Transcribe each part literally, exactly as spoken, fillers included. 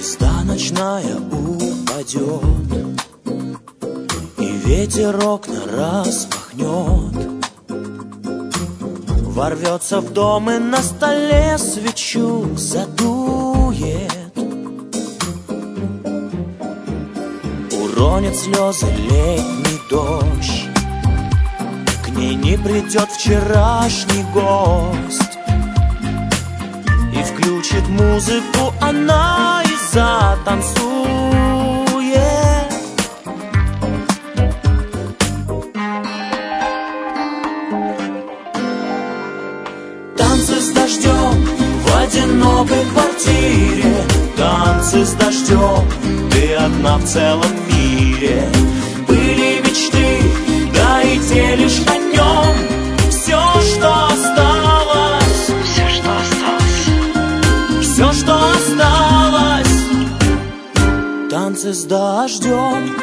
Звезда ночная упадет, и ветер окна распахнет, ворвется в дом и на столе свечу задует, уронит слезы летний дождь, к ней не придет вчерашний гость. И включит музыку она и затанцует. Танцы с дождем в одинокой квартире, танцы с дождем, ты одна в целом мире. Были мечты, да и те лишь о нем. Все, что осталось, все, что осталось, все, что осталось, танцы с дождем.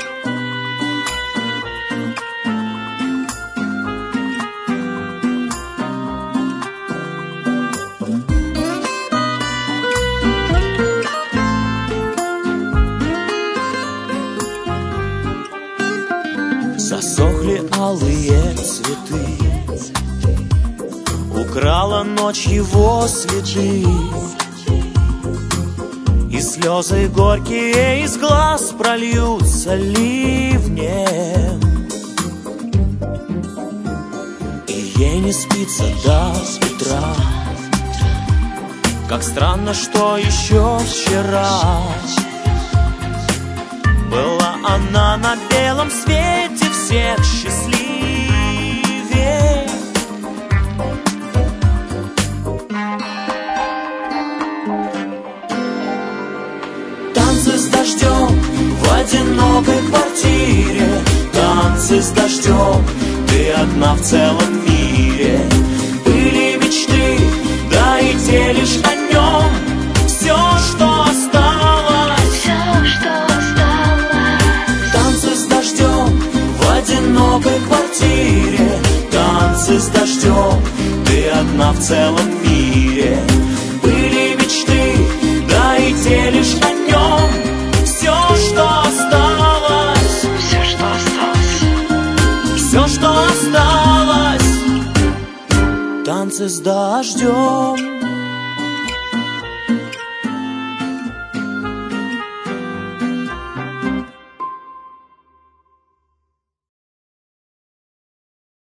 Засохли алые цветы, украла ночь его следы, и слезы горькие из глаз прольются ливнем, и ей не спится до утра. Как странно, что еще вчера была она на белом свете всех счастливее. Танцы с дождем в одинокой квартире, танцы с дождем, ты одна в целом мире. Были мечты, да и те лишь о нем. Все, что осталось, все, что осталось, танцы с дождем в одинокой квартире, танцы с дождем, ты одна в целом мире. Были мечты, да и те лишь о нем. Все, что осталось, все, что осталось, все, что осталось, танцы с дождем.